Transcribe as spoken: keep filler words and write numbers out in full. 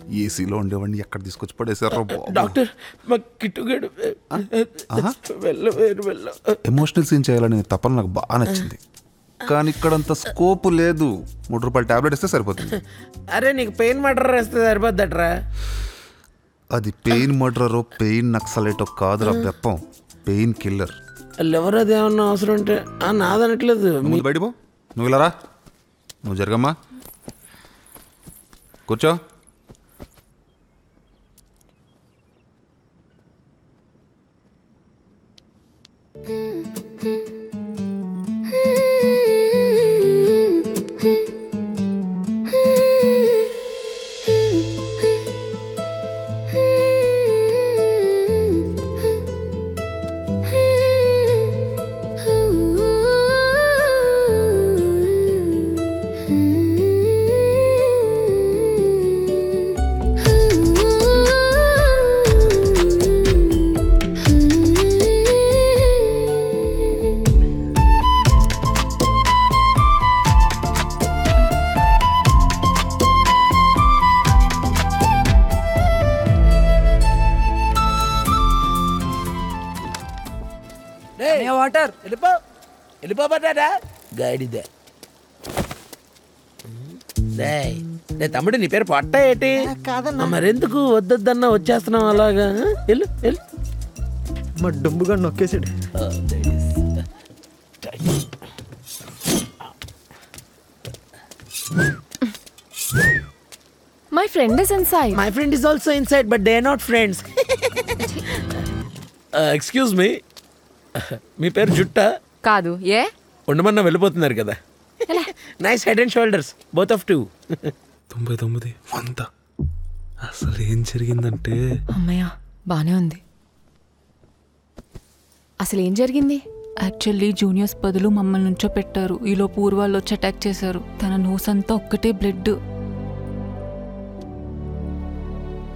ఏసీలో ఉండేవాడిని ఎక్కడ తీసుకొచ్చి పడేశారు డాక్టర్ మా కిట్టుగాడు వెళ్ళ వెళ్ళ ఎమోషనల్ సీన్ చేయాలని తప్పన నాకు బాగా నచ్చింది, కానీ ఇక్కడంత స్కోప్ లేదు. మూడు రూపాయలు టాబ్లెట్ ఇస్తే సరిపోతుంది. అరే నీకు పెయిన్ మర్డర్ వేస్తే సరిపోద్దట్రా. అది పెయిన్ మర్డరో పెయిన్ నక్సలైటో కాదురా బెప్పం, పెయిన్ కిల్లర్. ఎవరు అది ఏమన్నా అవసరం ఉంటే నాదనట్లేదు. నువ్వు బయటపో, నువ్వు ఇలా రా, నువ్వు జరగమ్మా, కూర్చో. వాటర్ వెళ్ళిపో వెళ్ళిపోబడ్డా గాడిదే. తమ్ముడు నీ పేరు పొట్ట ఏంటి? మరెందుకు వద్దన్నా వచ్చేస్తున్నావు అలాగా? వెళ్ళు వెళ్ళు. మా డొంబుగా నొక్కేసాడు. My friend is inside. My friend is also inside, but they are not friends. uh, excuse me. మీ పేరు జుట్ట కాదు. ఏ ఉండమన్నా వెళ్ళిపోతున్నారు కదా. Nice head and shoulders both of two. తొంభై తొమ్మిది వంద. అసలు ఏం జరిగిందంటే అమ్మయ్య బానే ఉంది. అసలు ఏం జరిగింది? యాక్చువల్లీ జూనియర్స్ బదులు మమ్మల్ని నుంచో పెట్టారు. ఈలో పూర్వాళ్ళు వచ్చి అటాక్ చేశారు. తన నోస్ అంతా ఒక్కటే బ్లడ్.